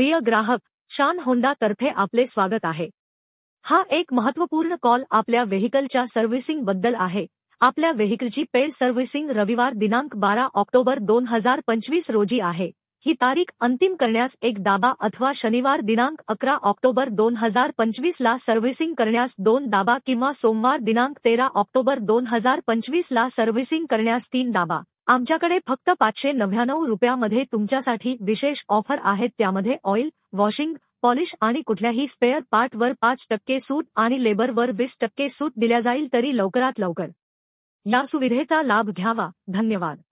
प्रिय ग्राहक, शान होंडा तर्फे आपले स्वागत आहे। हा एक महत्त्वपूर्ण कॉल आपल्या व्हेइकलच्या सर्व्हिसिंग बद्दल आहे। आपल्या व्हेइकलची पेड सर्व्हिसिंग रविवार दिनांक 12 ऑक्टोबर 2025 रोजी आहे। ही तारीख अंतिम करण्यास एक दाबा अथवा शनिवार दिनांक 11 ऑक्टोबर 2025 ला सर्व्हिसिंग करण्यास 2 दाबा किंवा सोमवार दिनांक 13 ऑक्टोबर 2025 ला सर्व्हिसिंग करण्यास 3 दाबा। आमच्याकडे फक्त 599 रुपयामध्ये तुमच्यासाठी विशेष ऑफर आहेत, त्यामध्ये ऑइल, वॉशिंग, पॉलिश आणि कुठल्याही स्पेअर पार्टवर 5% सूट आणि लेबरवर 20% सूट दिल्या जाईल, तरी लवकरात लवकर या सुविधेचा लाभ घ्यावा। धन्यवाद।